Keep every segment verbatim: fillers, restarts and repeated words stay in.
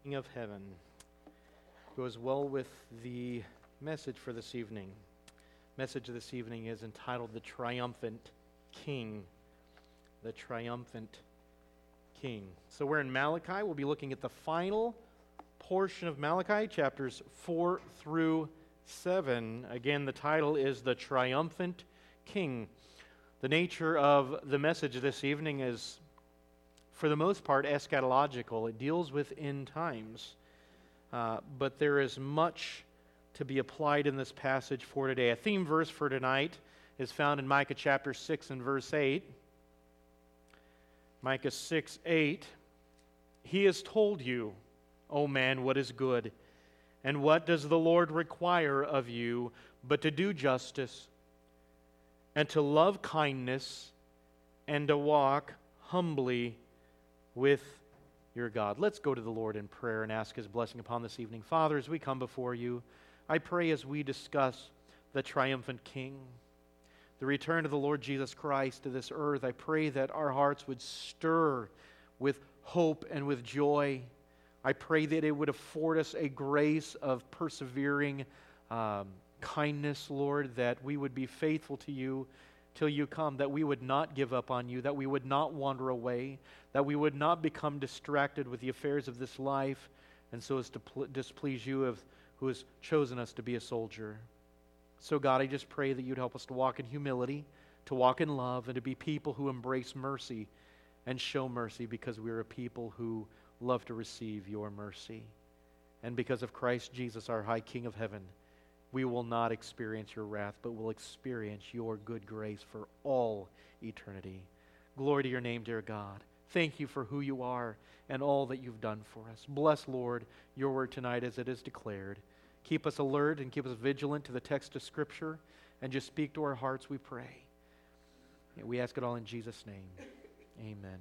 King of Heaven goes well with the message for this evening. Message of this evening is entitled The Triumphant King. The Triumphant King. So we're in Malachi. We'll be looking at the final portion of Malachi, chapters four through seven. Again, the title is The Triumphant King. The nature of the message this evening is, for the most part, eschatological. It deals with end times. Uh, but there is much to be applied in this passage for today. A theme verse for tonight is found in Micah chapter six and verse eight. Micah six, eight. He has told you, O man, what is good, and what does the Lord require of you but to do justice, and to love kindness, and to walk humbly with your God. Let's go to the Lord in prayer and ask His blessing upon this evening. Father, as we come before you, I pray as we discuss the triumphant King, the return of the Lord Jesus Christ to this earth, I pray that our hearts would stir with hope and with joy. I pray that it would afford us a grace of persevering um, kindness, Lord, that we would be faithful to you till you come, that we would not give up on you, that we would not wander away, that we would not become distracted with the affairs of this life, and so as to pl- displease you of, who has chosen us to be a soldier. So God, I just pray that you'd help us to walk in humility, to walk in love, and to be people who embrace mercy and show mercy, because we are a people who love to receive your mercy. And because of Christ Jesus, our high King of heaven, we will not experience your wrath, but will experience your good grace for all eternity. Glory to your name, dear God. Thank you for who you are and all that you've done for us. Bless, Lord, your word tonight as it is declared. Keep us alert and keep us vigilant to the text of Scripture, and just speak to our hearts, we pray. And we ask it all in Jesus' name. Amen.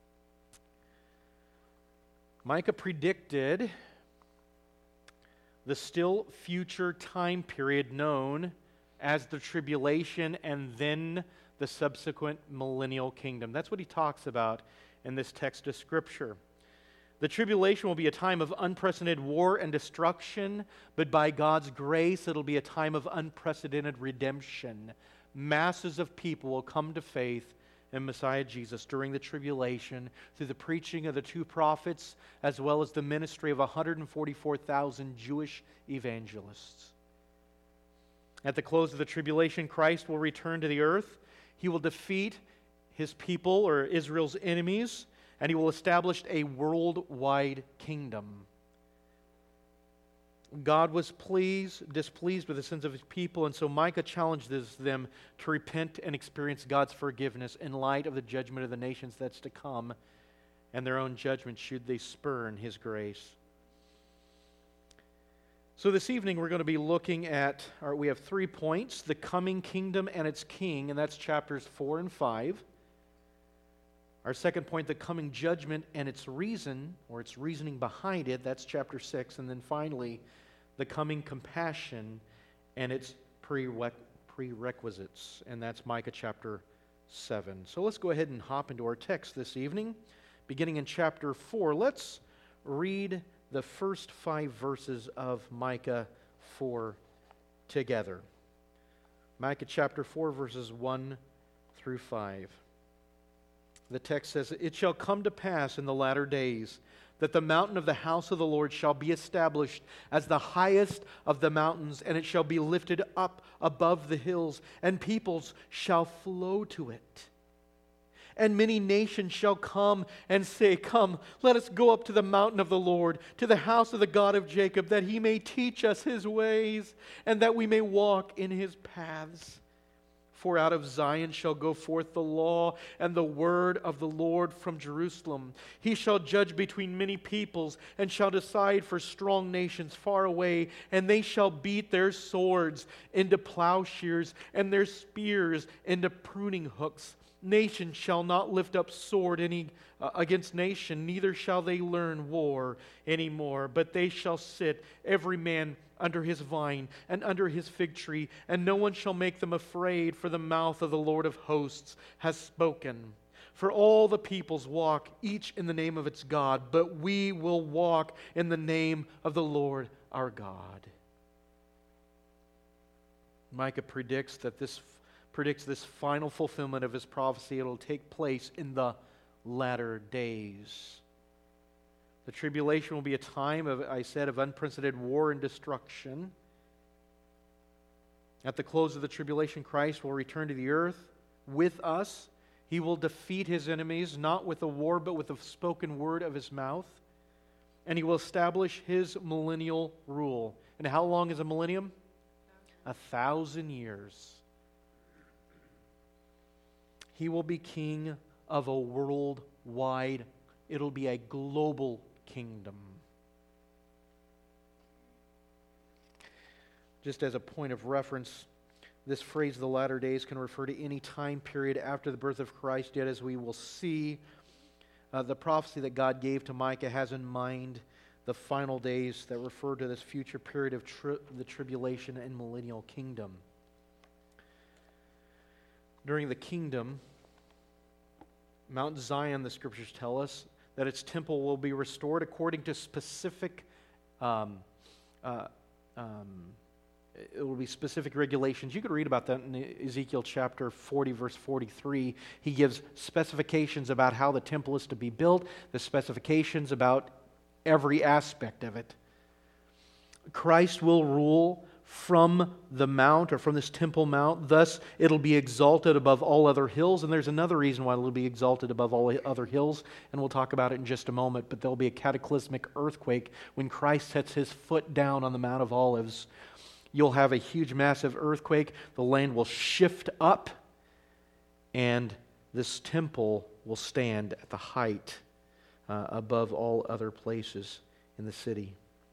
Micah predicted the still future time period known as the tribulation and then the subsequent millennial kingdom. That's what he talks about in this text of Scripture. The tribulation will be a time of unprecedented war and destruction, but by God's grace, it'll be a time of unprecedented redemption. Masses of people will come to faith in Messiah Jesus during the tribulation through the preaching of the two prophets, as well as the ministry of one hundred forty-four thousand Jewish evangelists. At the close of the tribulation, Christ will return to the earth. He will defeat his people, or Israel's enemies, and he will establish a worldwide kingdom. God was pleased, displeased with the sins of his people, and so Micah challenges them to repent and experience God's forgiveness in light of the judgment of the nations that's to come, and their own judgment should they spurn his grace. So this evening we're going to be looking at, or we have three points: the coming kingdom and its king, and that's chapters four and five. Our second point, the coming judgment and its reason, or its reasoning behind it, that's chapter six. And then finally, the coming compassion and its prerequisites, and that's Micah chapter seven. So let's go ahead and hop into our text this evening. Beginning in chapter four, let's read the first five verses of Micah four together. Micah chapter four, verses one through five. The text says, "It shall come to pass in the latter days that the mountain of the house of the Lord shall be established as the highest of the mountains, and it shall be lifted up above the hills, and peoples shall flow to it. And many nations shall come and say, Come, let us go up to the mountain of the Lord, to the house of the God of Jacob, that he may teach us his ways, and that we may walk in his paths. For out of Zion shall go forth the law and the word of the Lord from Jerusalem. He shall judge between many peoples, and shall decide for strong nations far away. And they shall beat their swords into plowshares, and their spears into pruning hooks. Nation shall not lift up sword any uh, against nation, neither shall they learn war anymore. But they shall sit, every man under his vine and under his fig tree, and no one shall make them afraid, for the mouth of the Lord of hosts has spoken. For all the peoples walk, each in the name of its God, but we will walk in the name of the Lord our God. Micah predicts that this predicts this final fulfillment of his prophecy. It'll take place in the latter days. The tribulation will be a time of, I said, of unprecedented war and destruction. At the close of the tribulation, Christ will return to the earth with us. He will defeat his enemies, not with a war, but with the spoken word of his mouth. And he will establish his millennial rule. And how long is a millennium? A thousand years. He will be king of a worldwide, it'll be a global kingdom. Just as a point of reference, this phrase, the latter days, can refer to any time period after the birth of Christ. Yet, as we will see, uh, the prophecy that God gave to Micah has in mind the final days that refer to this future period of tri- the tribulation and millennial kingdom. During the kingdom, Mount Zion, the Scriptures tell us, that its temple will be restored according to specific um, uh, um, it will be specific regulations. You could read about that in Ezekiel chapter forty, verse forty-three. He gives specifications about how the temple is to be built, the specifications about every aspect of it. Christ will rule from the mount, or from this temple mount. Thus, it'll be exalted above all other hills. And there's another reason why it'll be exalted above all other hills, and we'll talk about it in just a moment. But there'll be a cataclysmic earthquake when Christ sets his foot down on the Mount of Olives. You'll have a huge, massive earthquake. The land will shift up, and this temple will stand at the height uh, above all other places in the city.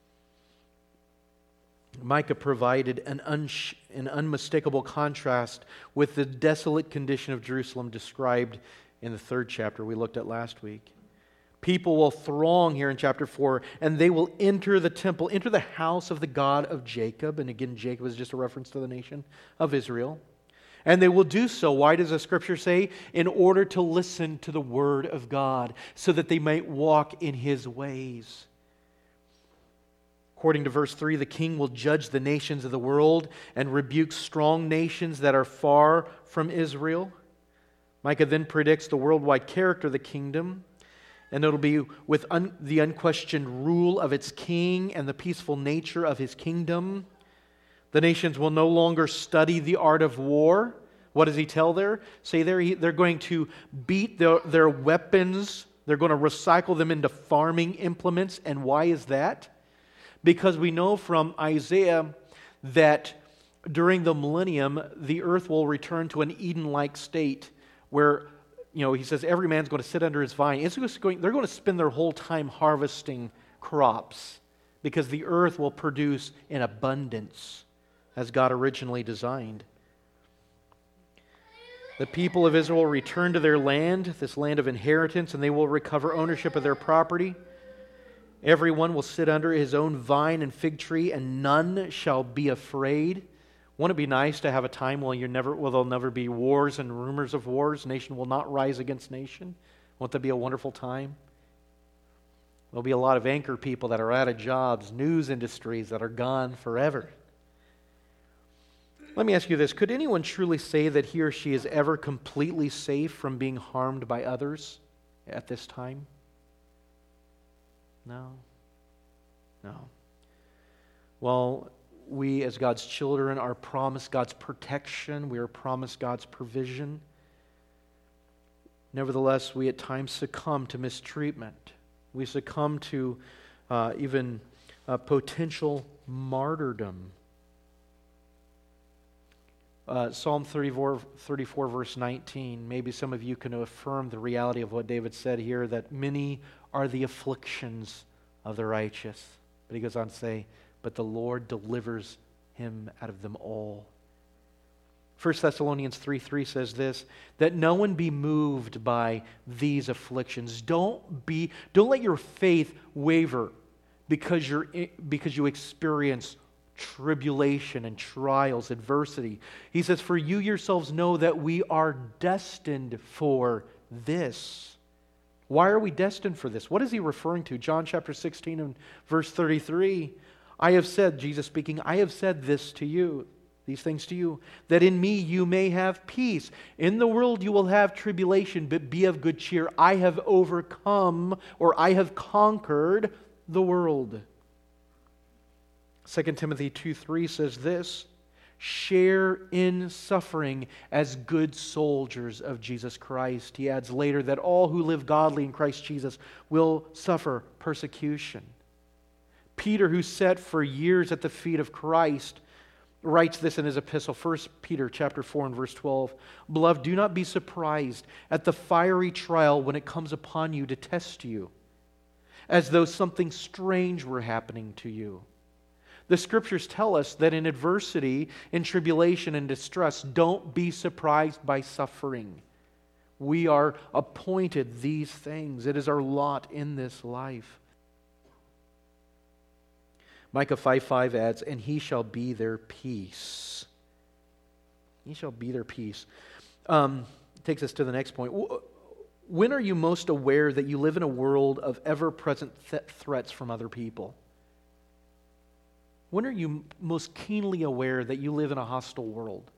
Micah provided an, unsh- an unmistakable contrast with the desolate condition of Jerusalem described in the third chapter we looked at last week. People will throng here in chapter four, and they will enter the temple, enter the house of the God of Jacob. And again, Jacob is just a reference to the nation of Israel. And they will do so, why does the Scripture say? In order to listen to the Word of God, so that they might walk in His ways. According to verse three, the king will judge the nations of the world and rebuke strong nations that are far from Israel. Micah then predicts the worldwide character of the kingdom, and it'll be with un- the unquestioned rule of its king and the peaceful nature of his kingdom. The nations will no longer study the art of war. What does he tell there? Say there, he, they're going to beat their, their weapons. They're going to recycle them into farming implements. And why is that? Because we know from Isaiah that during the millennium, the earth will return to an Eden-like state where, you know, he says every man's going to sit under his vine. It's just going, they're going to spend their whole time harvesting crops because the earth will produce in abundance as God originally designed. The people of Israel will return to their land, this land of inheritance, and they will recover ownership of their property. Everyone will sit under his own vine and fig tree, and none shall be afraid. Won't it be nice to have a time when you never, well, there'll never be wars and rumors of wars? Nation will not rise against nation. Won't that be a wonderful time? There'll be a lot of anchor people that are out of jobs, news industries that are gone forever. Let me ask you this. Could anyone truly say that he or she is ever completely safe from being harmed by others at this time? No. No. Well, we as God's children are promised God's protection. We are promised God's provision. Nevertheless, we at times succumb to mistreatment. We succumb to uh, even uh, potential martyrdom. Uh, Psalm thirty-four, thirty-four, verse nineteen. Maybe some of you can affirm the reality of what David said here, that many are the afflictions of the righteous. But he goes on to say, but the Lord delivers him out of them all. First Thessalonians three three says this, that no one be moved by these afflictions. Don't be, don't let your faith waver because you're because you experience tribulation and trials, adversity. He says, for you yourselves know that we are destined for this. Why are we destined for this? What is he referring to? John chapter sixteen and verse thirty-three. I have said, Jesus speaking, I have said this to you, these things to you, that in me you may have peace. In the world you will have tribulation, but be of good cheer. I have overcome, or I have conquered the world. Second Timothy two three says this, share in suffering as good soldiers of Jesus Christ. He adds later that all who live godly in Christ Jesus will suffer persecution. Peter, who sat for years at the feet of Christ, writes this in his epistle, First Peter chapter four and verse twelve. Beloved, do not be surprised at the fiery trial when it comes upon you to test you, as though something strange were happening to you. The Scriptures tell us that in adversity, in tribulation and distress, don't be surprised by suffering. We are appointed these things. It is our lot in this life. Micah five five adds, and he shall be their peace. He shall be their peace. Um, takes us to the next point. When are you most aware that you live in a world of ever-present th- threats from other people? When are you most keenly aware that you live in a hostile world?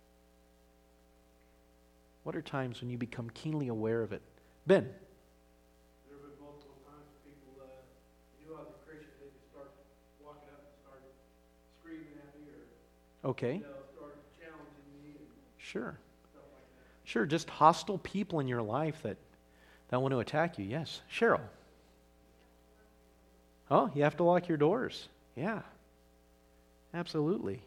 What are times when you become keenly aware of it? Ben? There have been multiple times people uh, knew I was a Christian, they just start walking up and start screaming at me or Okay. you know, start challenging me and Sure. stuff like that. Sure, just hostile people in your life that, that want to attack you. Yes. Cheryl? Oh, you have to lock your doors. Yeah. Absolutely.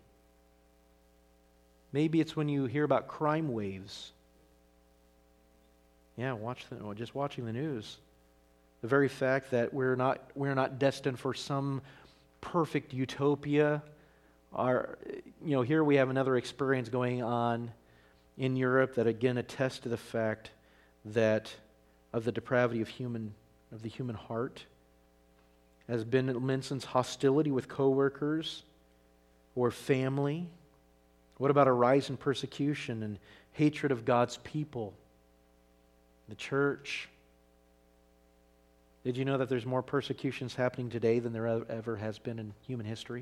Maybe it's when you hear about crime waves. Yeah, watch the, just watching the news. The very fact that we're not we're not destined for some perfect utopia. Our, you know, here we have another experience going on in Europe that again attests to the fact that of the depravity of human of the human heart. As Ben mentions, hostility with coworkers or family. What about a rise in persecution and hatred of God's people? The church. Did you know that there's more persecutions happening today than there ever has been in human history?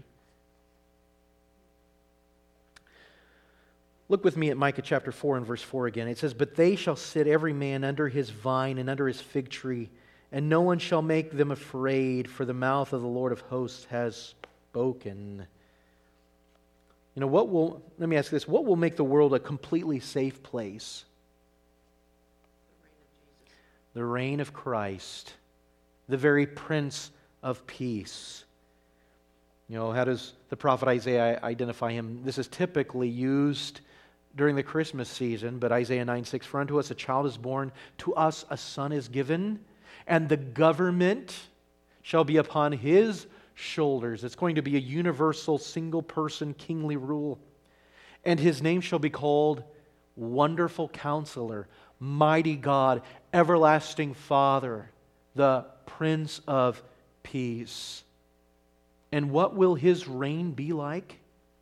Look with me at Micah chapter four and verse four again. It says, but they shall sit every man under his vine and under his fig tree, and no one shall make them afraid, for the mouth of the Lord of hosts has spoken. You know, what will, let me ask this, what will make the world a completely safe place? The reign of Christ, the very Prince of Peace. You know, how does the prophet Isaiah identify him? This is typically used during the Christmas season, but Isaiah nine six, for unto us a child is born, to us a son is given, and the government shall be upon his shoulders. It's going to be a universal, single-person, kingly rule. And his name shall be called Wonderful Counselor, Mighty God, Everlasting Father, the Prince of Peace. And what will his reign be like?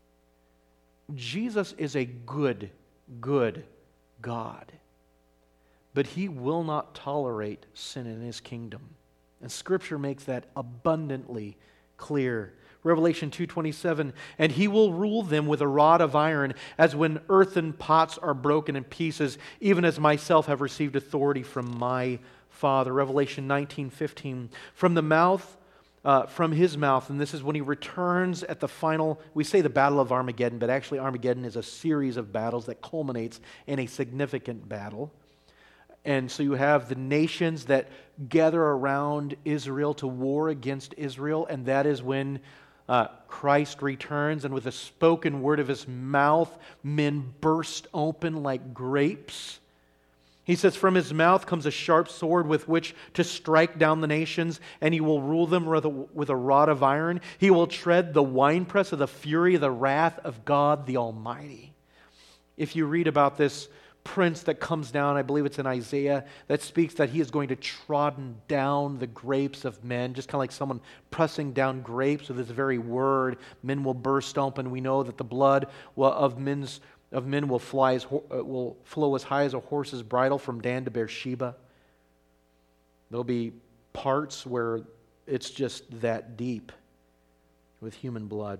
Jesus is a good, good God. But he will not tolerate sin in his kingdom. And Scripture makes that abundantly clear. Revelation two twenty-seven, and he will rule them with a rod of iron, as when earthen pots are broken in pieces, even as myself have received authority from my Father. Revelation nineteen fifteen, from the mouth, uh, from his mouth, and this is when he returns at the final, we say the Battle of Armageddon, but actually Armageddon is a series of battles that culminates in a significant battle. And so you have the nations that gather around Israel to war against Israel, and that is when uh, Christ returns, and with the spoken word of his mouth, men burst open like grapes. He says, from his mouth comes a sharp sword with which to strike down the nations, and he will rule them with a, with a rod of iron. He will tread the winepress of the fury of the wrath of God the Almighty. If you read about this prince that comes down, I believe it's in Isaiah, that speaks that he is going to trodden down the grapes of men, just kind of like someone pressing down grapes with his very word. Men will burst open. We know that the blood of men's of men will fly as, uh, will flow as high as a horse's bridle from Dan to Beersheba. There'll be parts where it's just that deep with human blood.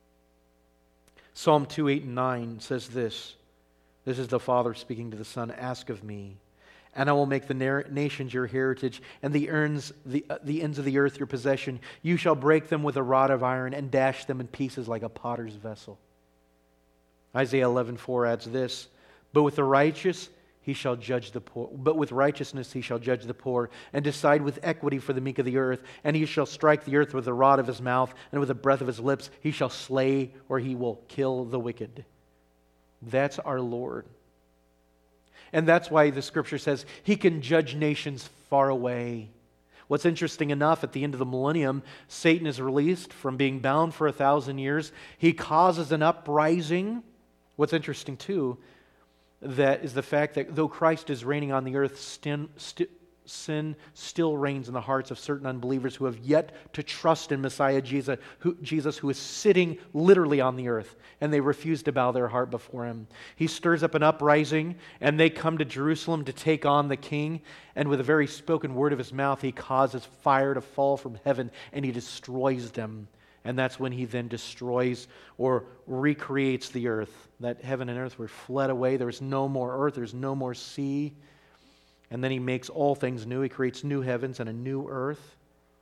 Psalm two, eight, and nine says this. This is the Father speaking to the Son. Ask of me, and I will make the na- nations your heritage, and the, earns, the, uh, the ends of the earth your possession. You shall break them with a rod of iron and dash them in pieces like a potter's vessel. Isaiah eleven four adds this. But with the righteous he shall judge the poor. But with righteousness he shall judge the poor, and decide with equity for the meek of the earth. And he shall strike the earth with the rod of his mouth, and with the breath of his lips he shall slay, or he will kill the wicked. That's our Lord. And that's why the Scripture says he can judge nations far away. What's interesting enough, at the end of the millennium, Satan is released from being bound for a thousand years. He causes an uprising. What's interesting too, that is the fact that though Christ is reigning on the earth, sin, st- sin still reigns in the hearts of certain unbelievers who have yet to trust in Messiah Jesus who, Jesus, who is sitting literally on the earth, and they refuse to bow their heart before him. He stirs up an uprising, and they come to Jerusalem to take on the king, and with a very spoken word of his mouth, he causes fire to fall from heaven, and he destroys them. And that's when he then destroys or recreates the earth. That heaven and earth were fled away. There's no more earth. There's no more sea. And then he makes all things new. He creates new heavens and a new earth.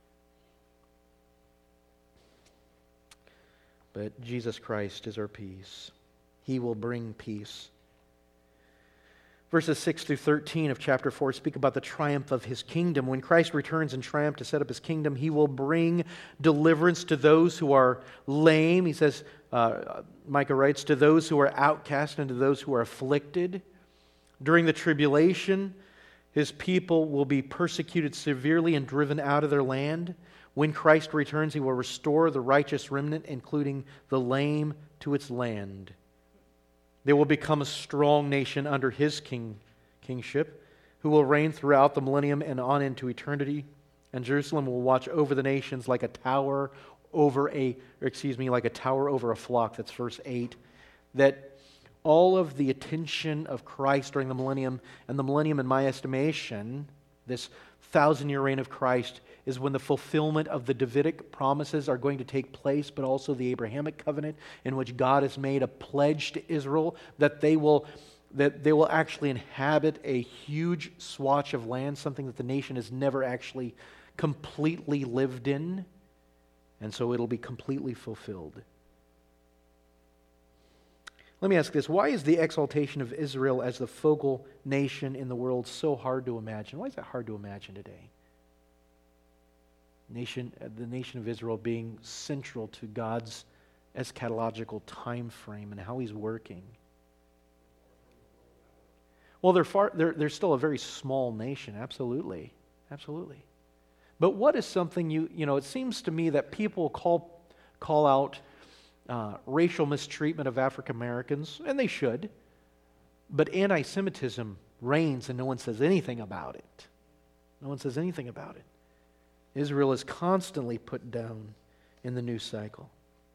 But Jesus Christ is our peace. He will bring peace. Verses six through thirteen of chapter four speak about the triumph of his kingdom. When Christ returns in triumph to set up his kingdom, he will bring deliverance to those who are lame. He says, uh, Micah writes, to those who are outcast and to those who are afflicted. During the tribulation, his people will be persecuted severely and driven out of their land. When Christ returns, he will restore the righteous remnant, including the lame, to its land. They will become a strong nation under his king, kingship, who will reign throughout the millennium and on into eternity. And Jerusalem will watch over the nations like a tower over a, or excuse me, like a tower over a flock. That's verse eight. That all of the attention of Christ during the millennium, and the millennium, in my estimation, this thousand-year reign of Christ, is when the fulfillment of the Davidic promises are going to take place, but also the Abrahamic covenant, in which God has made a pledge to Israel that they will that they will actually inhabit a huge swatch of land, something that the nation has never actually completely lived in, and so it'll be completely fulfilled. Let me ask this. Why is the exaltation of Israel as the focal nation in the world so hard to imagine? Why is that hard to imagine today? Nation, the nation of Israel being central to God's eschatological time frame and how he's working. Well, they're, far, they're, they're still a very small nation, absolutely. Absolutely. But what is something you, you know, it seems to me that people call, call out Uh, racial mistreatment of African Americans, and they should, but anti-Semitism reigns and no one says anything about it. No one says anything about it. Israel is constantly put down in the news cycle.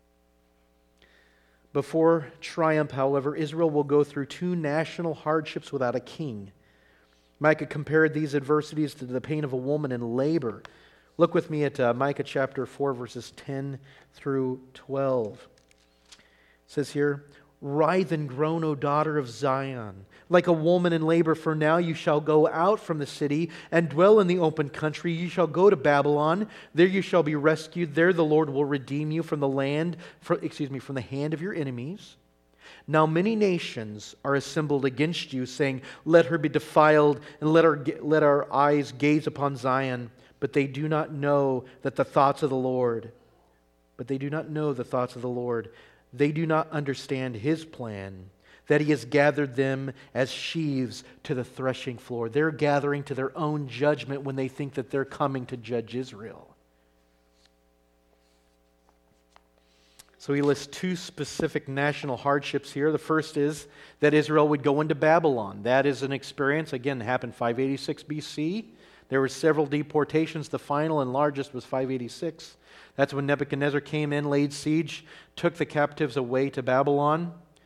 Before triumph, however, Israel will go through two national hardships without a king. Micah compared these adversities to the pain of a woman in labor. Look with me at uh, Micah chapter four, verses ten through twelve. It says here, "Writhe and groan, O daughter of Zion, like a woman in labor, for now you shall go out from the city and dwell in the open country. You shall go to Babylon. There you shall be rescued. There the Lord will redeem you from the land, for, excuse me, from the hand of your enemies. Now many nations are assembled against you, saying, let her be defiled, and let our, let our eyes gaze upon Zion. But they do not know that the thoughts of the Lord, but they do not know the thoughts of the Lord. They do not understand his plan, that he has gathered them as sheaves to the threshing floor." They're gathering to their own judgment when they think that they're coming to judge Israel. So he lists two specific national hardships here. The first is that Israel would go into Babylon. That is an experience, again, happened five eighty-six B C. There were several deportations. The final and largest was five eighty-six. That's when Nebuchadnezzar came in, laid siege, took the captives away to Babylon.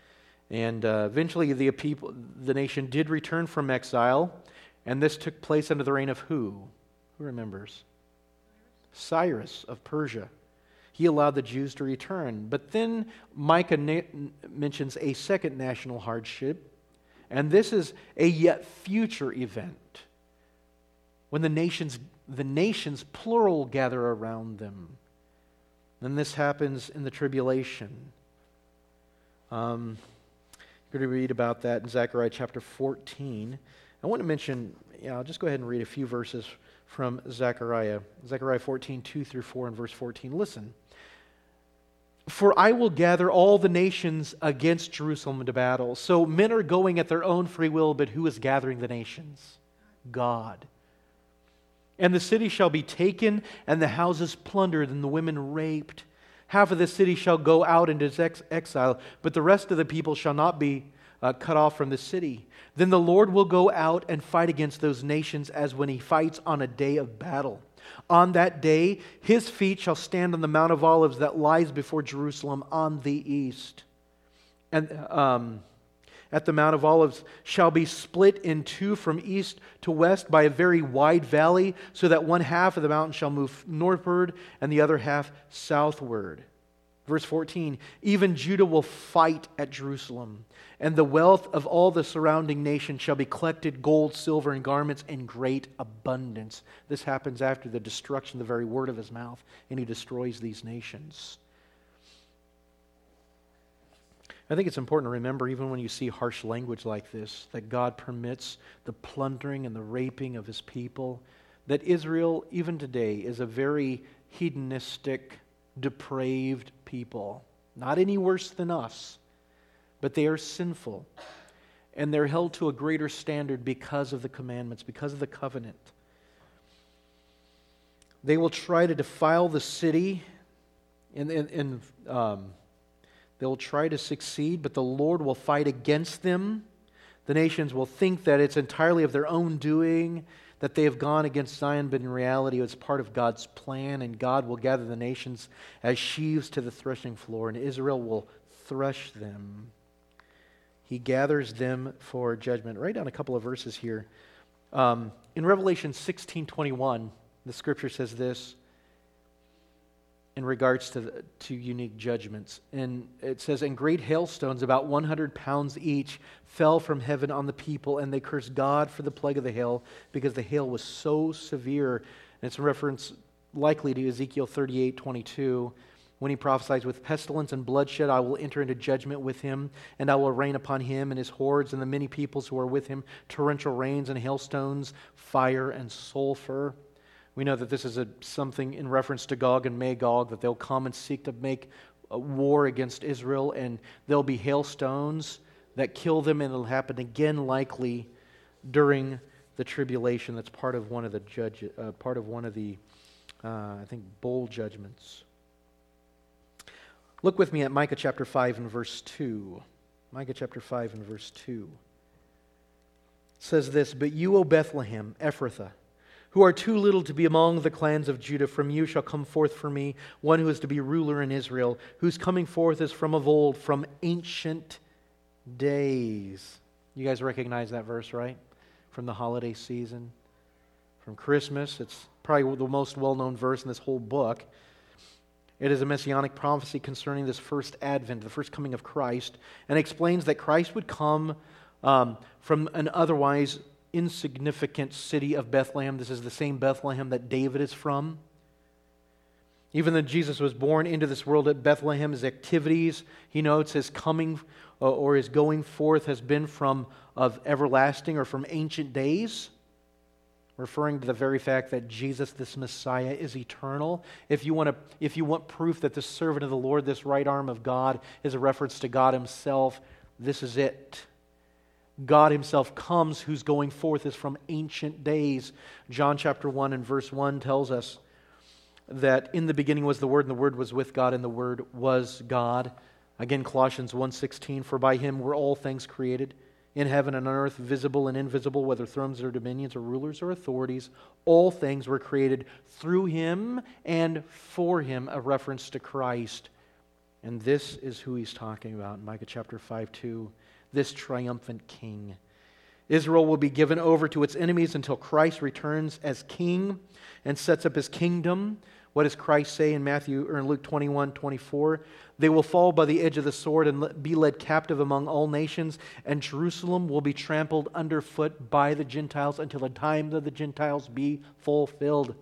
And uh, eventually the people, the nation did return from exile, and this took place under the reign of who? Who remembers? Cyrus of Persia. He allowed the Jews to return. But then Micah na- mentions a second national hardship, and this is a yet future event when the nations, the nations plural, gather around them. And this happens in the tribulation. Um, you're going to read about that in Zechariah chapter fourteen. I want to mention, yeah, I'll just go ahead and read a few verses from Zechariah. Zechariah fourteen, two through four and verse fourteen. Listen. For I will gather all the nations against Jerusalem to battle. So men are going at their own free will, but who is gathering the nations? God. And the city shall be taken, and the houses plundered, and the women raped. Half of the city shall go out into ex- exile, but the rest of the people shall not be uh, cut off from the city. Then the Lord will go out and fight against those nations as when he fights on a day of battle. On that day, his feet shall stand on the Mount of Olives that lies before Jerusalem on the east. And um, at the Mount of Olives shall be split in two from east to west by a very wide valley, so that one half of the mountain shall move northward and the other half southward. Verse fourteen, even Judah will fight at Jerusalem, and the wealth of all the surrounding nations shall be collected, gold, silver, and garments in great abundance. This happens after the destruction of the very word of his mouth, and he destroys these nations. I think it's important to remember, even when you see harsh language like this, that God permits the plundering and the raping of his people, that Israel, even today, is a very hedonistic, depraved people. Not any worse than us, but they are sinful. And they're held to a greater standard because of the commandments, because of the covenant. They will try to defile the city, and, and, and um, they will try to succeed, but the Lord will fight against them. The nations will think that it's entirely of their own doing, that they have gone against Zion, but in reality it's part of God's plan, and God will gather the nations as sheaves to the threshing floor, and Israel will thresh them. He gathers them for judgment. Write down a couple of verses here. Um, in Revelation sixteen twenty-one, the scripture says this in regards to, the, to unique judgments. And it says, and great hailstones, about one hundred pounds each, fell from heaven on the people, and they cursed God for the plague of the hail, because the hail was so severe. And it's a reference likely to Ezekiel thirty-eight twenty-two, when he prophesies, with pestilence and bloodshed I will enter into judgment with him, and I will rain upon him and his hordes and the many peoples who are with him, torrential rains and hailstones, fire and sulfur. We know that this is a, something in reference to Gog and Magog, that they'll come and seek to make a war against Israel, and there'll be hailstones that kill them, and it'll happen again likely during the tribulation. That's part of one of the judge, uh, part of one of the, uh, I think, bowl judgments. Look with me at Micah chapter five and verse two. Micah chapter five and verse two. It says this, but you, O Bethlehem, Ephrathah, who are too little to be among the clans of Judah, from you shall come forth for me one who is to be ruler in Israel, whose coming forth is from of old, from ancient days. You guys recognize that verse, right? From the holiday season, from Christmas. It's probably the most well-known verse in this whole book. It is a messianic prophecy concerning this first advent, the first coming of Christ, and explains that Christ would come um, from an otherwise insignificant city of Bethlehem. This is the same Bethlehem that David is from. Even though Jesus was born into this world at Bethlehem, his activities, he notes his coming or his going forth has been from of everlasting or from ancient days, referring to the very fact that Jesus, this Messiah, is eternal. If you want to, if you want proof that the servant of the Lord, this right arm of God, is a reference to God himself, this is it. God himself comes, whose going forth is from ancient days. John chapter one and verse one tells us that in the beginning was the Word, and the Word was with God, and the Word was God. Again, Colossians one sixteen, for by him were all things created, in heaven and on earth, visible and invisible, whether thrones or dominions or rulers or authorities. All things were created through him and for him, a reference to Christ. And this is who he's talking about in Micah chapter five two, this triumphant king. Israel will be given over to its enemies until Christ returns as king and sets up his kingdom. What does Christ say in Matthew or in Luke twenty-one twenty-four? They will fall by the edge of the sword and be led captive among all nations, and Jerusalem will be trampled underfoot by the Gentiles until the time of the Gentiles be fulfilled.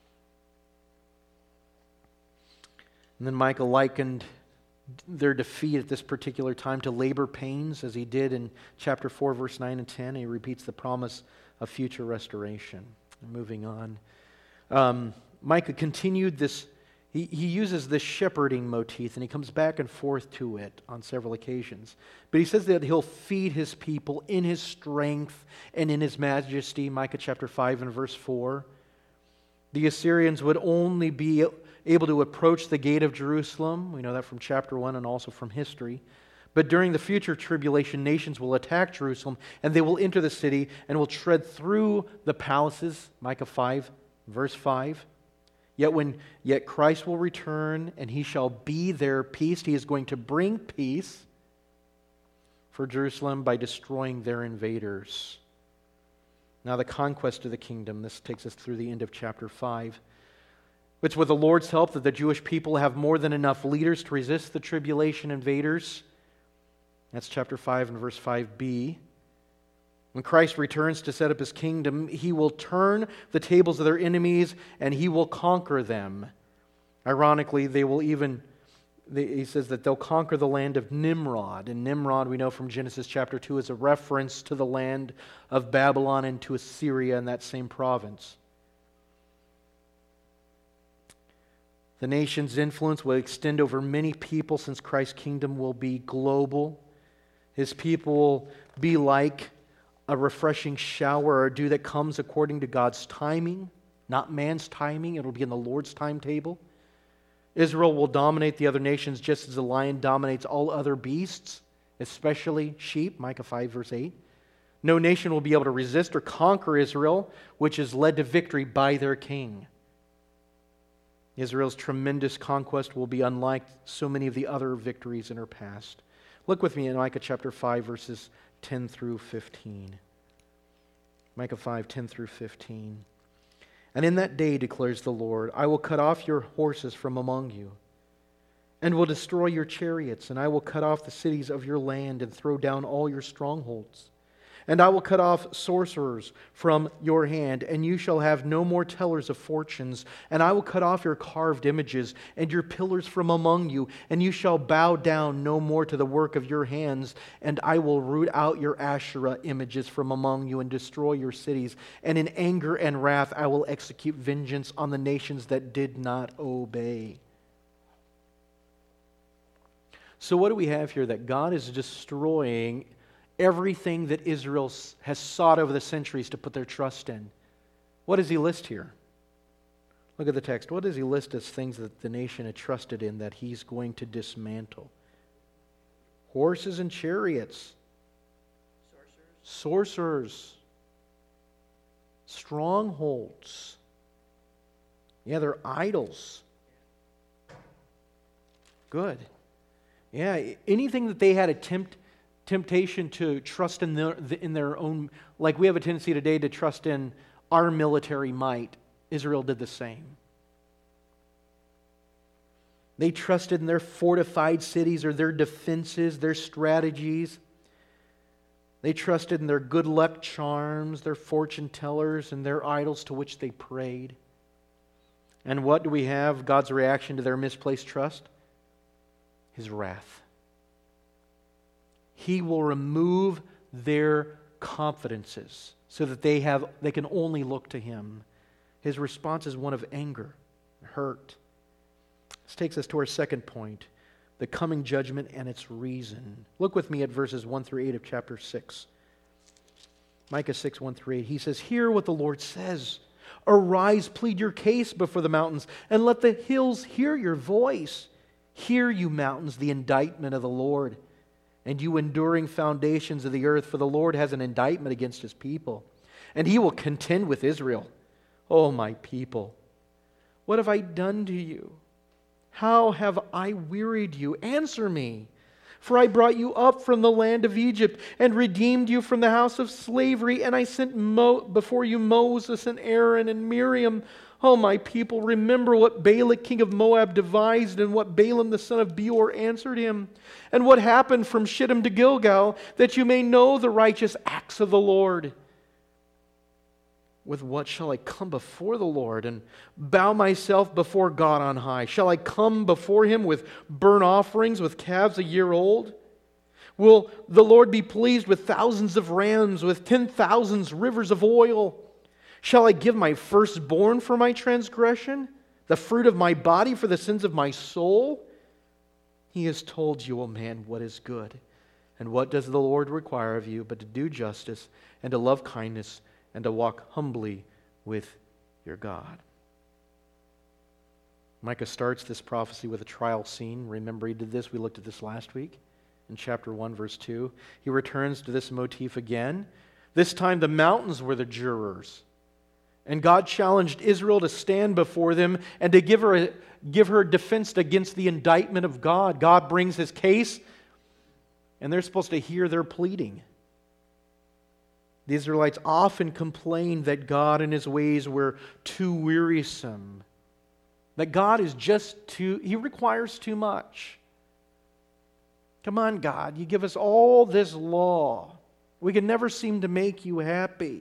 And then Micah likened their defeat at this particular time to labor pains, as he did in chapter four, verse nine and ten. He repeats the promise of future restoration. Moving on. Um, Micah continued this, he, he uses this shepherding motif, and he comes back and forth to it on several occasions. But he says that he'll feed his people in his strength and in his majesty, Micah chapter five and verse four. The Assyrians would only be able to approach the gate of Jerusalem. We know that from chapter one and also from history. But during the future tribulation, nations will attack Jerusalem, and they will enter the city and will tread through the palaces, Micah five, verse five. Yet when yet Christ will return, and he shall be their peace. He is going to bring peace for Jerusalem by destroying their invaders. Now the conquest of the kingdom, this takes us through the end of chapter five. It's with the Lord's help that the Jewish people have more than enough leaders to resist the tribulation invaders. That's chapter five and verse five b. When Christ returns to set up his kingdom, he will turn the tables of their enemies and he will conquer them. Ironically, they will even, he says that they'll conquer the land of Nimrod. And Nimrod, we know from Genesis chapter two, is a reference to the land of Babylon and to Assyria in that same province. The nation's influence will extend over many people, since Christ's kingdom will be global. His people will be like a refreshing shower or dew that comes according to God's timing, not man's timing. It'll be in the Lord's timetable. Israel will dominate the other nations just as a lion dominates all other beasts, especially sheep, Micah five, verse eight. No nation will be able to resist or conquer Israel, which is led to victory by their king. Israel's tremendous conquest will be unlike so many of the other victories in her past. Look with me in Micah chapter five, verses ten through fifteen. Micah five, ten through fifteen. And in that day, declares the Lord, I will cut off your horses from among you, and will destroy your chariots, and I will cut off the cities of your land, and throw down all your strongholds. And I will cut off sorcerers from your hand, and you shall have no more tellers of fortunes. And I will cut off your carved images and your pillars from among you, and you shall bow down no more to the work of your hands. And I will root out your Asherah images from among you and destroy your cities. And in anger and wrath I will execute vengeance on the nations that did not obey. So what do we have here? That God is destroying everything that Israel has sought over the centuries to put their trust in. What does he list here? Look at the text. What does he list as things that the nation had trusted in that he's going to dismantle? Horses and chariots. Sorcerers. Sorcerers. Strongholds. Yeah, they're idols. Good. Yeah, anything that they had attempt temptation to trust in their, in their own, like we have a tendency today to trust in our military might. Israel did the same. They trusted in their fortified cities or their defenses, their strategies. They trusted in their good luck charms, their fortune tellers, and their idols to which they prayed. And what do we have? God's reaction to their misplaced trust? His wrath. He will remove their confidences so that they have they can only look to Him. His response is one of anger, hurt. This takes us to our second point, the coming judgment and its reason. Look with me at verses one through eight of chapter six. Micah six, one through eight. He says, hear what the Lord says. Arise, plead your case before the mountains, and let the hills hear your voice. Hear, you mountains, the indictment of the Lord, and you enduring foundations of the earth, for the Lord has an indictment against His people, and He will contend with Israel. Oh, my people, what have I done to you? How have I wearied you? Answer me. For I brought you up from the land of Egypt and redeemed you from the house of slavery, and I sent Mo- before you Moses and Aaron and Miriam. O my people, remember what Balak king of Moab devised, and what Balaam the son of Beor answered him, and what happened from Shittim to Gilgal, that you may know the righteous acts of the Lord. With what shall I come before the Lord and bow myself before God on high? Shall I come before Him with burnt offerings, with calves a year old? Will the Lord be pleased with thousands of rams, with ten thousands rivers of oil? Shall I give my firstborn for my transgression, the fruit of my body for the sins of my soul? He has told you, O man, what is good. And what does the Lord require of you but to do justice and to love kindness and to walk humbly with your God? Micah starts this prophecy with a trial scene. Remember, he did this. We looked at this last week in chapter one, verse two. He returns to this motif again. This time the mountains were the jurors. And God challenged Israel to stand before them and to give her, a, give her defense against the indictment of God. God brings His case, and they're supposed to hear their pleading. The Israelites often complained that God and His ways were too wearisome. That God is just too, He requires too much. Come on, God, you give us all this law. We can never seem to make you happy.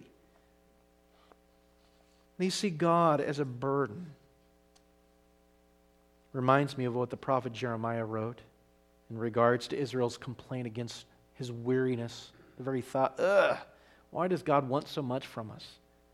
They see God as a burden. Reminds me of what the prophet Jeremiah wrote in regards to Israel's complaint against his weariness. The very thought, ugh, why does God want so much from us?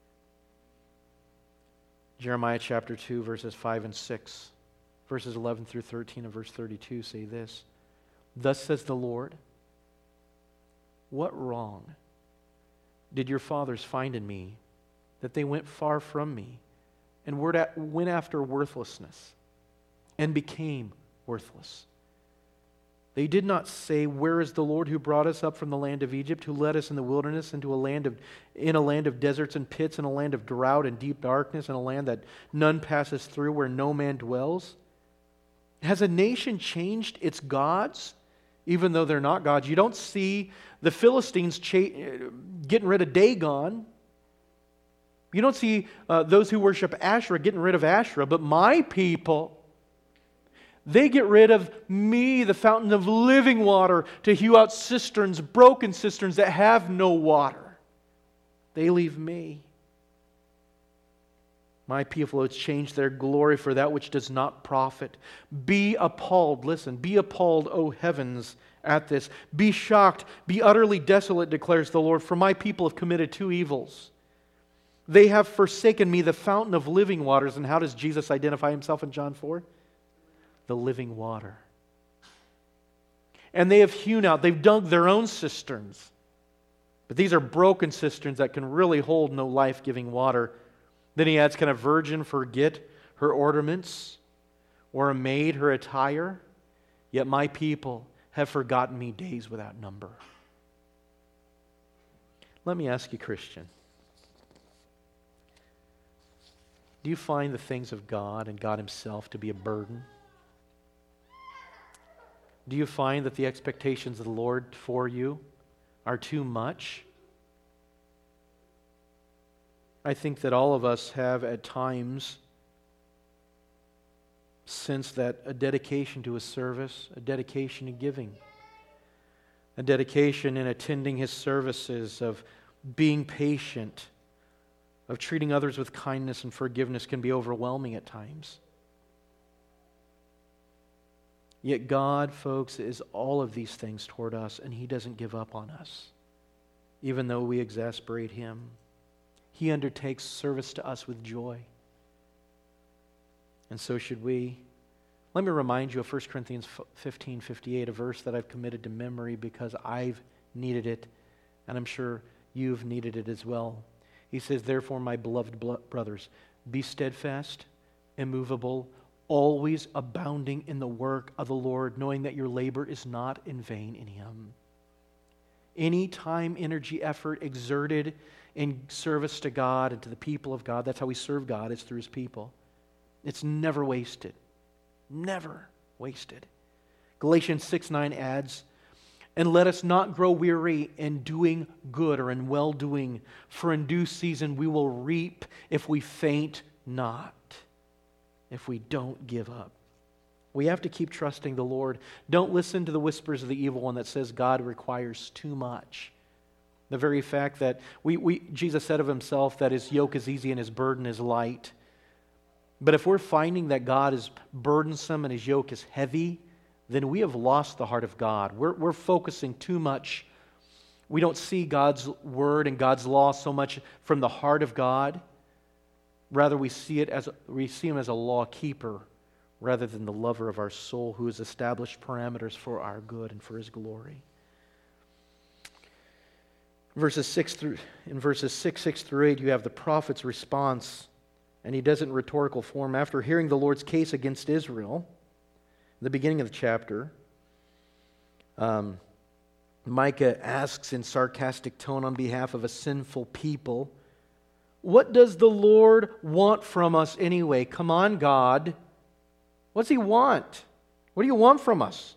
Jeremiah chapter two, verses five and six, verses eleven through thirteen, and verse thirty-two say this. Thus says the Lord, what wrong did your fathers find in me, that they went far from me and went after worthlessness and became worthless? They did not say, where is the Lord who brought us up from the land of Egypt, who led us in the wilderness into a land of, in a land of deserts and pits, in a land of drought and deep darkness, in a land that none passes through, where no man dwells? Has a nation changed its gods, even though they're not gods? You don't see the Philistines cha- getting rid of Dagon. You don't see uh, those who worship Asherah getting rid of Asherah, but my people, they get rid of me, the fountain of living water, to hew out cisterns, broken cisterns that have no water. They leave me. My people have changed their glory for that which does not profit. Be appalled, listen, be appalled, O heavens, at this. Be shocked, be utterly desolate, declares the Lord, for my people have committed two evils. They have forsaken me, the fountain of living waters. And how does Jesus identify Himself in John four? The living water. And they have hewn out, they've dug their own cisterns. But these are broken cisterns that can really hold no life-giving water. Then he adds, can a virgin forget her ornaments, or a maid her attire? Yet my people have forgotten me days without number. Let me ask you, Christian, do you find the things of God and God Himself to be a burden? Do you find that the expectations of the Lord for you are too much? I think that all of us have at times sensed that a dedication to His service, a dedication in giving, a dedication in attending His services, of being patient, of treating others with kindness and forgiveness can be overwhelming at times. Yet God, folks, is all of these things toward us, and He doesn't give up on us, even though we exasperate Him. He undertakes service to us with joy. And so should we. Let me remind you of First Corinthians fifteen fifty-eight, a verse that I've committed to memory because I've needed it, and I'm sure you've needed it as well. He says, therefore, my beloved brothers, be steadfast, immovable, always abounding in the work of the Lord, knowing that your labor is not in vain in Him. Any time, energy, effort exerted in service to God and to the people of God, that's how we serve God, is through His people. It's never wasted. Never wasted. Galatians six nine adds, and let us not grow weary in doing good or in well-doing, for in due season we will reap if we faint not, if we don't give up. We have to keep trusting the Lord. Don't listen to the whispers of the evil one that says God requires too much. The very fact that we, we Jesus said of himself that his yoke is easy and his burden is light. But if we're finding that God is burdensome and his yoke is heavy, then we have lost the heart of God. We're, we're focusing too much. We don't see God's word and God's law so much from the heart of God. Rather, we see it as we see him as a law keeper rather than the lover of our soul who has established parameters for our good and for his glory. Verses six through in verses six, six through eight, you have the prophet's response, and he does it in rhetorical form. After hearing the Lord's case against Israel, in the beginning of the chapter, um, Micah asks in sarcastic tone on behalf of a sinful people, what does the Lord want from us anyway? Come on, God. What does he want? What do you want from us?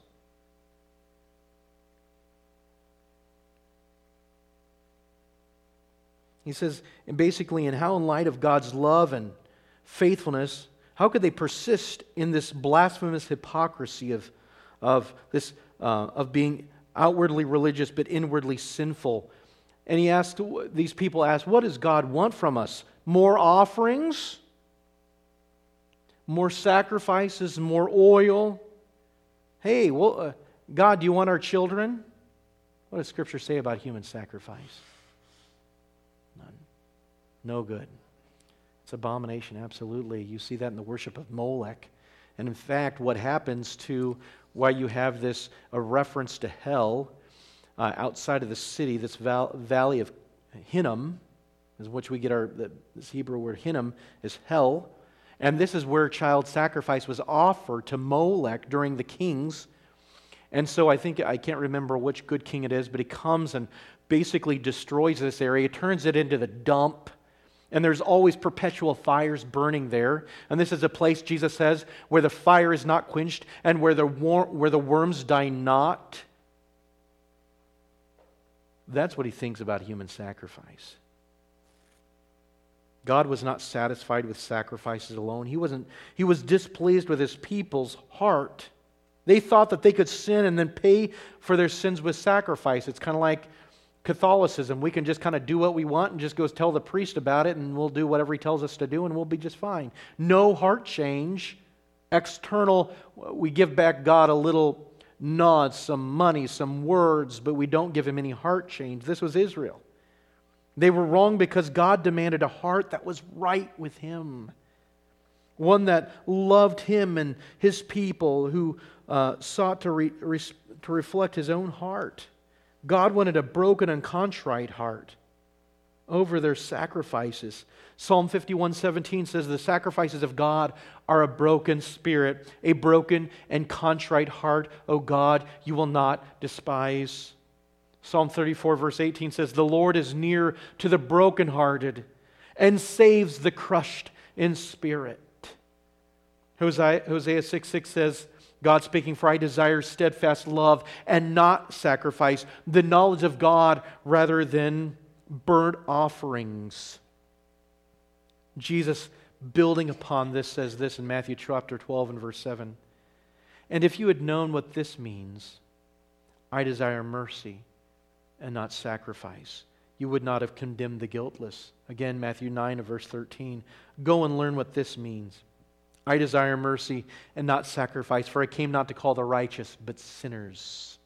He says, and basically, in how in light of God's love and faithfulness, how could they persist in this blasphemous hypocrisy of, of, this, uh, of being outwardly religious but inwardly sinful? And he asked, these people asked, what does God want from us? More offerings? More sacrifices? More oil? Hey, well, uh, God, do you want our children? What does Scripture say about human sacrifice? None. No good. It's abomination, absolutely. You see that in the worship of Molech. And in fact, what happens to why you have this a reference to hell uh, outside of the city, this val- valley of Hinnom, is which we get our the, this Hebrew word Hinnom is hell, and this is where child sacrifice was offered to Molech during the kings. And so I think I can't remember which good king it is, but he comes and basically destroys this area, turns it into the dump. And there's always perpetual fires burning there. And this is a place, Jesus says, where the fire is not quenched and where the, wor- where the worms die not. That's what he thinks about human sacrifice. God was not satisfied with sacrifices alone. He wasn't. He was displeased with his people's heart. They thought that they could sin and then pay for their sins with sacrifice. It's kind of like Catholicism. We can just kind of do what we want and just go tell the priest about it and we'll do whatever he tells us to do and we'll be just fine. No heart change. External, we give back God a little nod, some money, some words, but we don't give him any heart change. This was Israel. They were wrong because God demanded a heart that was right with him. One that loved him and his people, who uh, sought to, re- re- to reflect his own heart. God wanted a broken and contrite heart over their sacrifices. Psalm fifty-one seventeen says, the sacrifices of God are a broken spirit, a broken and contrite heart, O God, you will not despise. Psalm thirty-four verse eighteen says, the Lord is near to the brokenhearted and saves the crushed in spirit. Hosea, Hosea six six says, God speaking, for I desire steadfast love and not sacrifice, the knowledge of God rather than burnt offerings. Jesus, building upon this, says this in Matthew chapter twelve and verse seven. And if you had known what this means, I desire mercy and not sacrifice, you would not have condemned the guiltless. Again, Matthew nine and verse thirteen. Go and learn what this means. I desire mercy and not sacrifice, for I came not to call the righteous, but sinners.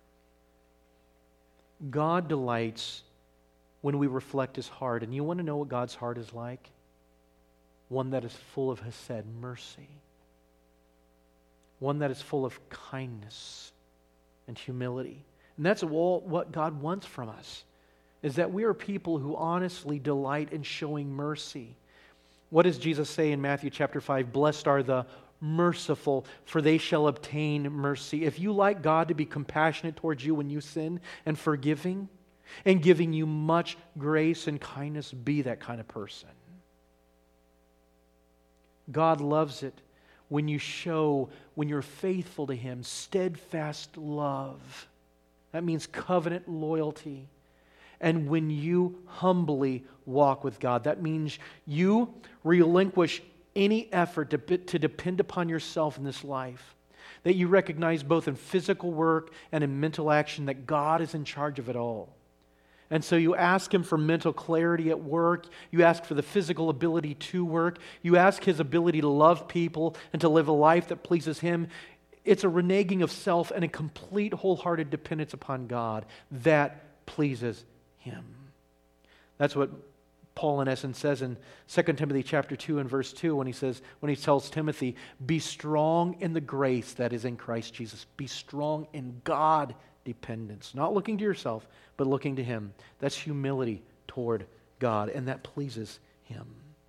God delights when we reflect his heart. And you want to know what God's heart is like? One that is full of hesed, mercy. One that is full of kindness and humility. And that's all what God wants from us, is that we are people who honestly delight in showing mercy. What does Jesus say in Matthew chapter five? Blessed are the merciful, for they shall obtain mercy. If you like God to be compassionate towards you when you sin and forgiving and giving you much grace and kindness, be that kind of person. God loves it when you show, when you're faithful to Him, steadfast love. That means covenant loyalty. And when you humbly walk with God, that means you relinquish any effort to, to depend upon yourself in this life. That you recognize both in physical work and in mental action that God is in charge of it all. And so you ask Him for mental clarity at work. You ask for the physical ability to work. You ask His ability to love people and to live a life that pleases Him. It's a reneging of self and a complete wholehearted dependence upon God that pleases Him. That's what Paul in essence says in Second Timothy chapter two and verse two when he says, when he tells Timothy, be strong in the grace that is in Christ Jesus. Be strong in God dependence. Not looking to yourself, but looking to Him. That's humility toward God, and that pleases Him.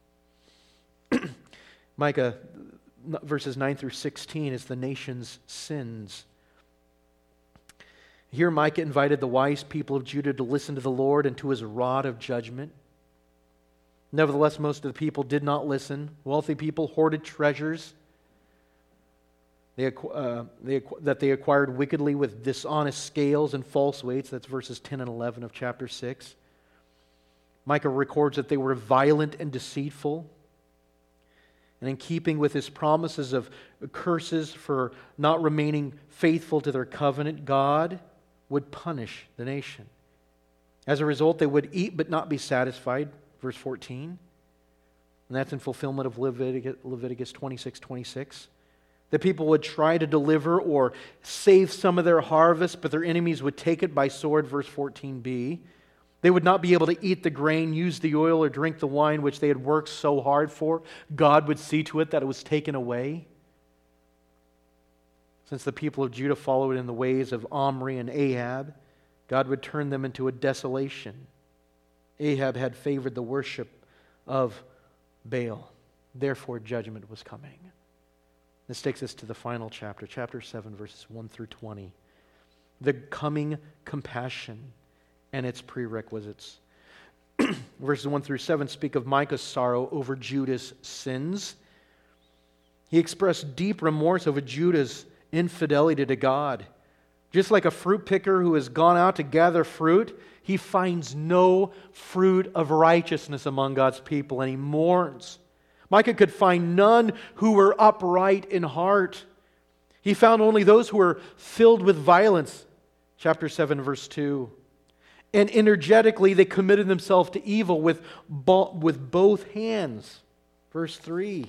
Micah verses nine through sixteen is the nation's sins. Here Micah invited the wise people of Judah to listen to the Lord and to His rod of judgment. Nevertheless, most of the people did not listen. Wealthy people hoarded treasures they, uh, they, that they acquired wickedly with dishonest scales and false weights. That's verses ten and eleven of chapter six. Micah records that they were violent and deceitful. And in keeping with his promises of curses for not remaining faithful to their covenant, God would punish the nation. As a result, they would eat but not be satisfied, verse fourteen. And that's in fulfillment of Leviticus, Leviticus twenty-six twenty-six. The people would try to deliver or save some of their harvest, but their enemies would take it by sword, verse fourteen b. They would not be able to eat the grain, use the oil, or drink the wine which they had worked so hard for. God would see to it that it was taken away. Since the people of Judah followed in the ways of Omri and Ahab, God would turn them into a desolation. Ahab had favored the worship of Baal. Therefore, judgment was coming. This takes us to the final chapter, chapter seven, verses one through twenty. The coming compassion and its prerequisites. Verses one through seven speak of Micah's sorrow over Judah's sins. He expressed deep remorse over Judah's infidelity to God. Just like a fruit picker who has gone out to gather fruit, he finds no fruit of righteousness among God's people, and he mourns. Micah could find none who were upright in heart. He found only those who were filled with violence. Chapter seven, verse two. And energetically they committed themselves to evil with, bo- with both hands. Verse three.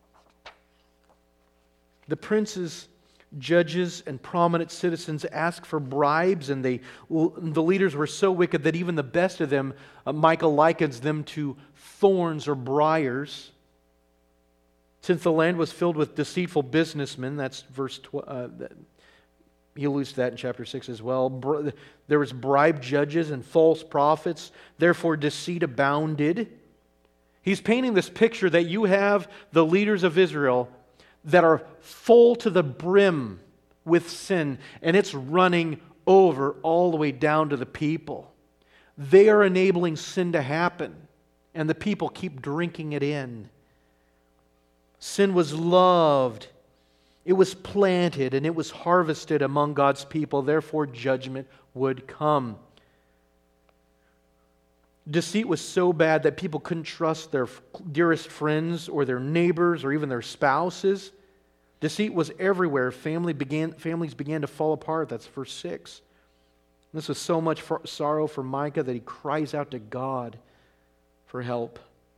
The princes, judges, and prominent citizens asked for bribes, and they, the leaders were so wicked that even the best of them, uh, Micah likens them to thorns or briars. Since the land was filled with deceitful businessmen, that's verse twelve. Uh, he alludes to that in chapter six as well. Br- there was bribed judges and false prophets, therefore deceit abounded. He's painting this picture that you have the leaders of Israel that are full to the brim with sin, and it's running over all the way down to the people. They are enabling sin to happen, and the people keep drinking it in. Sin was loved, it was planted, and it was harvested among God's people. Therefore, judgment would come. Deceit was so bad that people couldn't trust their dearest friends or their neighbors or even their spouses. Deceit was everywhere. Family began, families began to fall apart. That's verse six. This was so much for, sorrow for Micah that he cries out to God for help.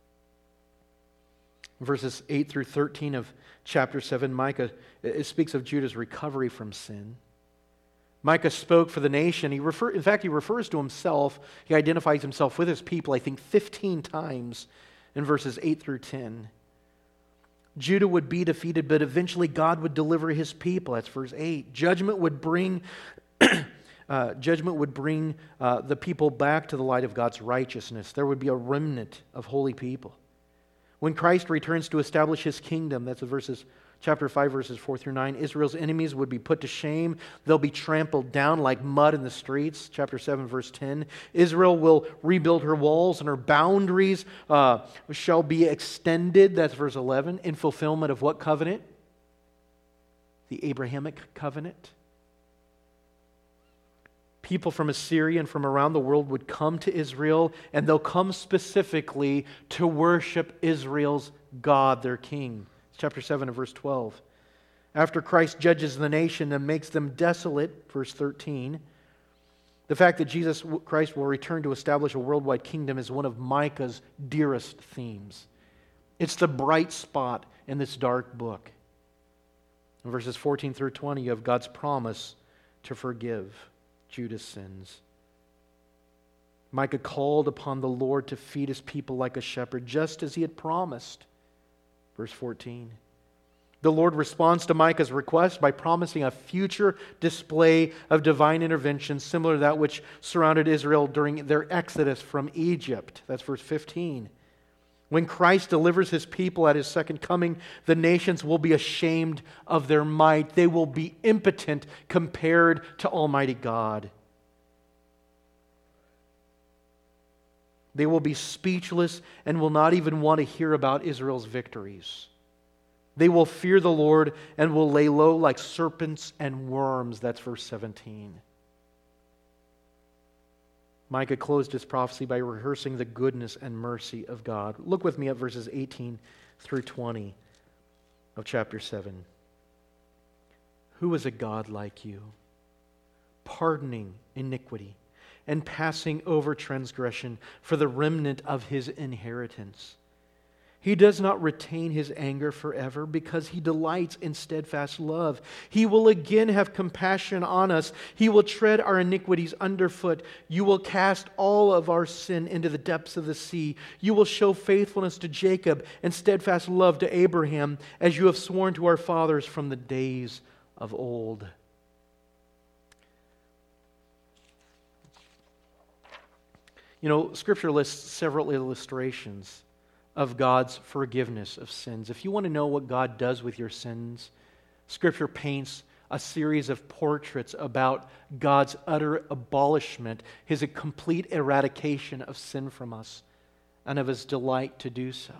Verses eight through thirteen of chapter seven, Micah, it speaks of Judah's recovery from sin. Micah spoke for the nation. He refer, in fact, he refers to himself. He identifies himself with his people, I think, fifteen times in verses eight through ten. Judah would be defeated, but eventually God would deliver His people. That's verse eight. Judgment would bring, uh, judgment would bring uh, the people back to the light of God's righteousness. There would be a remnant of holy people. When Christ returns to establish His kingdom, that's verses chapter five, verses four through nine, Israel's enemies would be put to shame. They'll be trampled down like mud in the streets. Chapter seven, verse ten. Israel will rebuild her walls, and her boundaries uh, shall be extended. That's verse eleven. In fulfillment of what covenant? the Abrahamic covenant. People from Assyria and from around the world would come to Israel, and they'll come specifically to worship Israel's God, their king. It's chapter seven and verse twelve. After Christ judges the nation and makes them desolate, verse thirteen, the fact that Jesus Christ will return to establish a worldwide kingdom is one of Micah's dearest themes. It's the bright spot in this dark book. In verses fourteen through twenty, you have God's promise to forgive Judah's sins. Micah called upon the Lord to feed his people like a shepherd, just as he had promised. Verse fourteen. The Lord responds to Micah's request by promising a future display of divine intervention similar to that which surrounded Israel during their exodus from Egypt. That's verse fifteen. When Christ delivers his people at his second coming, the nations will be ashamed of their might. They will be impotent compared to Almighty God. They will be speechless and will not even want to hear about Israel's victories. They will fear the Lord and will lay low like serpents and worms. That's verse seventeen. Micah closed his prophecy by rehearsing the goodness and mercy of God. Look with me at verses eighteen through twenty of chapter seven. Who is a God like you, pardoning iniquity and passing over transgression for the remnant of his inheritance? He does not retain his anger forever because he delights in steadfast love. He will again have compassion on us. He will tread our iniquities underfoot. You will cast all of our sin into the depths of the sea. You will show faithfulness to Jacob and steadfast love to Abraham, as you have sworn to our fathers from the days of old. You know, Scripture lists several illustrations of God's forgiveness of sins. If you want to know what God does with your sins, Scripture paints a series of portraits about God's utter abolishment, His complete eradication of sin from us, and of His delight to do so.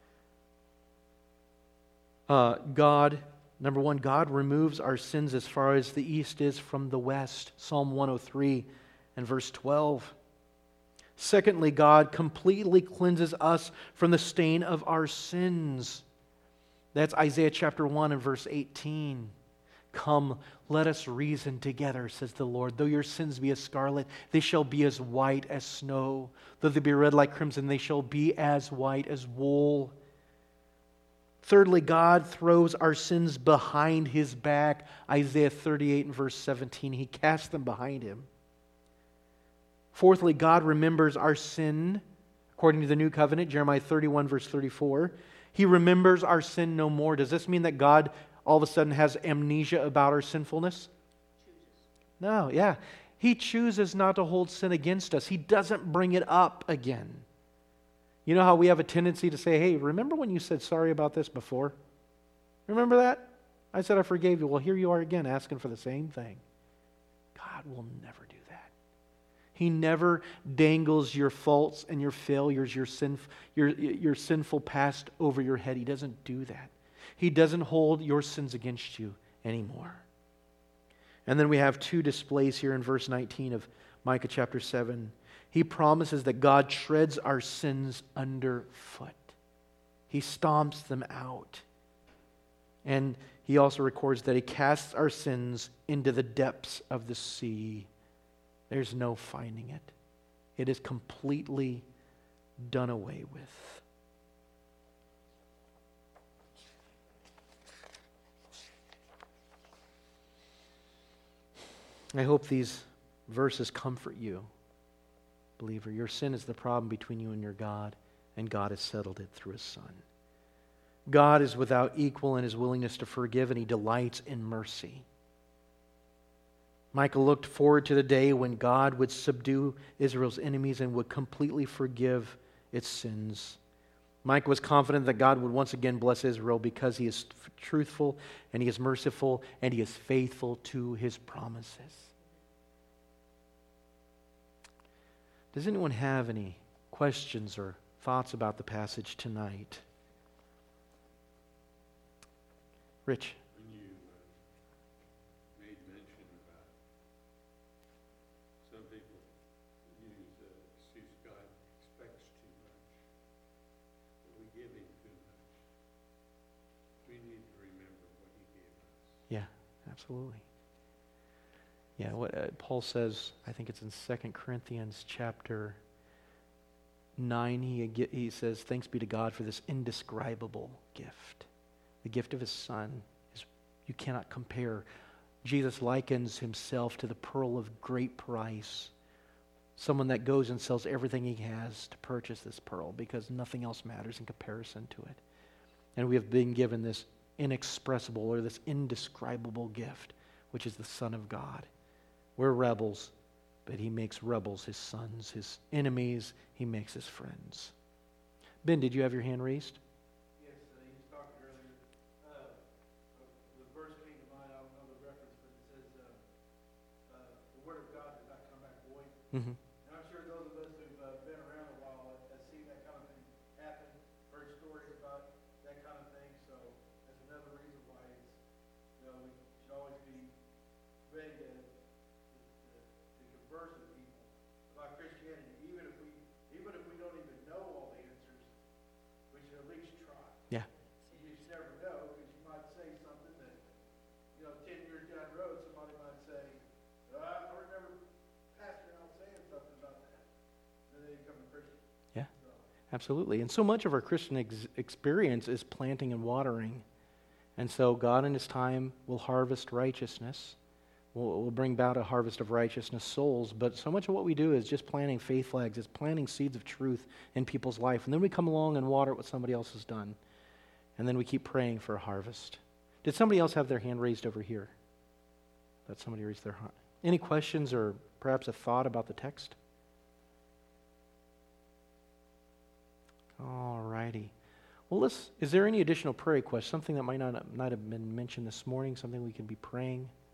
Uh, God, number one, God removes our sins as far as the east is from the west. Psalm one oh three and verse twelve. Secondly, God completely cleanses us from the stain of our sins. That's Isaiah chapter one and verse eighteen. Come, let us reason together, says the Lord. Though your sins be as scarlet, they shall be as white as snow. Though they be red like crimson, they shall be as white as wool. Thirdly, God throws our sins behind His back. Isaiah thirty-eight and verse seventeen. He casts them behind Him. Fourthly, God remembers our sin, according to the New Covenant, Jeremiah thirty-one, verse thirty-four. He remembers our sin no more. Does this mean that God all of a sudden has amnesia about our sinfulness? No, yeah. He chooses not to hold sin against us. He doesn't bring it up again. You know how we have a tendency to say, hey, remember when you said sorry about this before? Remember that? I said I forgave you. Well, here you are again asking for the same thing. God will never do that. He never dangles your faults and your failures, your, sin, your, your sinful past over your head. He doesn't do that. He doesn't hold your sins against you anymore. And then we have two displays here in verse nineteen of Micah chapter seven. He promises that God treads our sins underfoot. He stomps them out. And he also records that He casts our sins into the depths of the sea. There's no finding it. It is completely done away with. I hope these verses comfort you, believer. Your sin is the problem between you and your God, and God has settled it through His Son. God is without equal in His willingness to forgive, and He delights in mercy. Micah looked forward to the day when God would subdue Israel's enemies and would completely forgive its sins. Micah was confident that God would once again bless Israel because He is truthful and He is merciful and He is faithful to His promises. Does anyone have any questions or thoughts about the passage tonight? Rich? When you Yeah, absolutely. Yeah, what uh, Paul says, I think it's in Second Corinthians chapter nine, he, he says, thanks be to God for this indescribable gift. The gift of his Son is, you cannot compare. Jesus likens himself to the pearl of great price. Someone that goes and sells everything he has to purchase this pearl because nothing else matters in comparison to it. And we have been given this inexpressible or this indescribable gift, which is the Son of God. We're rebels, but he makes rebels his sons. His enemies, he makes his friends. Ben, did you have your hand raised? Yes, uh, he was talking earlier. Uh, the verse came to mind, I don't know the reference, but it says, uh, uh, the word of God does not come back void. Mm-hmm. And I'm sure those of us who've uh, been around a while have seen that kind of thing happen, heard stories about that kind of thing. So that's another reason why it's, you know, we should always be ready to, to, to converse with people about Christianity, even if we even if we don't even know all the answers, we should at least try. Yeah. You just never know, because you might say something that, you know, ten years down the road, somebody might say, "Uh, I remember Pastor Al saying something about that." Then they become a Christian. Yeah. So, Absolutely. And so much of our Christian ex- experience is planting and watering. And so God in his time will harvest righteousness. Will will bring about a harvest of righteousness souls. But so much of what we do is just planting faith flags. It's planting seeds of truth in people's life. And then we come along and water what somebody else has done. And then we keep praying for a harvest. Did somebody else have their hand raised over here? Let somebody raise their hand. Any questions or perhaps a thought about the text? All righty. Well, let's, is there any additional prayer request? Something that might not, not have been mentioned this morning? Something we can be praying?